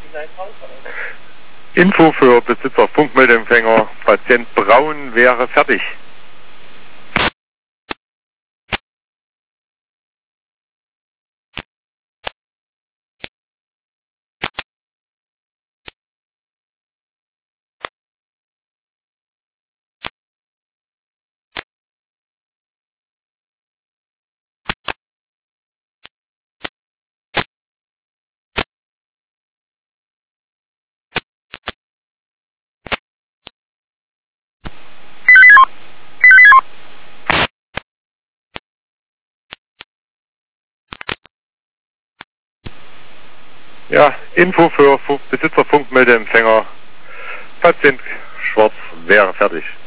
Info für Besitzer Funkmeldeempfänger. Patient Braun wäre fertig. Ja, Info für Besitzer Funkmeldeempfänger. Patient Schwarz wäre fertig.